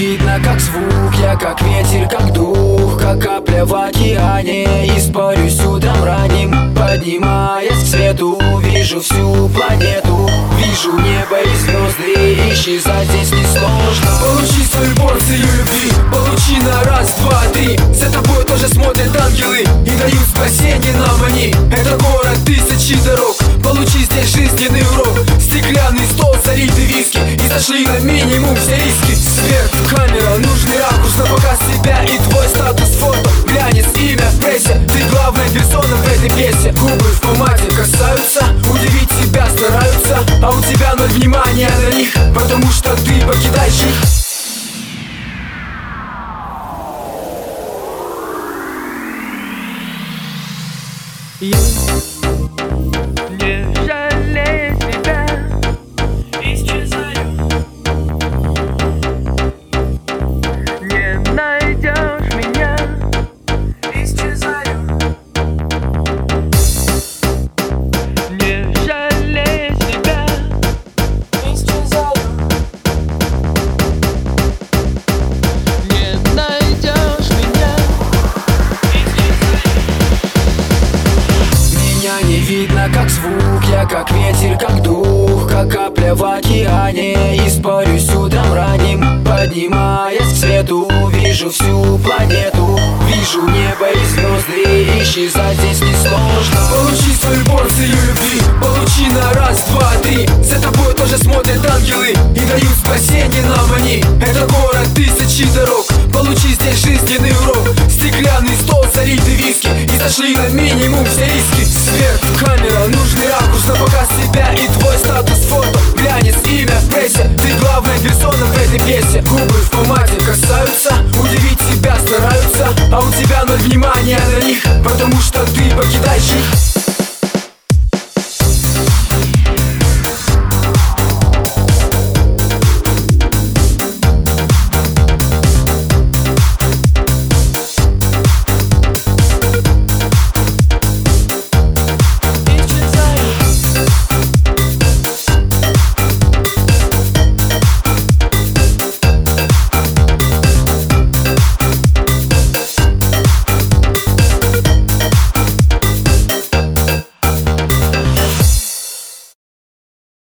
видно, как звук, я как ветер, как дух, как капля в океане. Испарюсь утром ранним, поднимаясь к свету. Вижу всю планету, вижу небо и звезды. Исчезать здесь несложно. Получи свою порцию любви, получи на раз, два, три. За тобой тоже смотрят ангелы и дают спасение нам они. Это город тысячи дорог, получи здесь жизненный урок. Стеклянный стол, залитый виски, и сошли на минимум все риски. Свет, камера, нужный ракурс на показ себя и твой статус фото. Глянец, имя в прессе, ты главная персона в этой пьесе. Губы в помаде касаются, удивить тебя стараются, а у тебя ноль внимания на них, потому что ты покидаешь их. Не жалей себя, исчезаю. Не найдешь меня, исчезаю. Не жалей себя, исчезаю. Не найдешь меня, исчезаю. Меня не видно, как звук, я как ветер, как дух, как капля в океане. Испарюсь утром ранним, поднимаясь к свету. Вижу всю планету, вижу небо и звезды. Исчезать здесь несложно. Получи свою порцию любви, получи на раз, два, три. За тобой тоже смотрят ангелы и дают спасение нам они. Это город тысячи дорог, получи здесь жизненный урок. Стеклянный стол, залитый виски, и сошли на минимум все риски. Свет, камера, нужный ракурс на показ себя и твой статус фото. Глянец, имя в прессе, ты главная персона в этой пьесе. Губы в помаде касаются, удивить тебя стараются, а у тебя ноль внимания на них, потому что ты покидаешь их.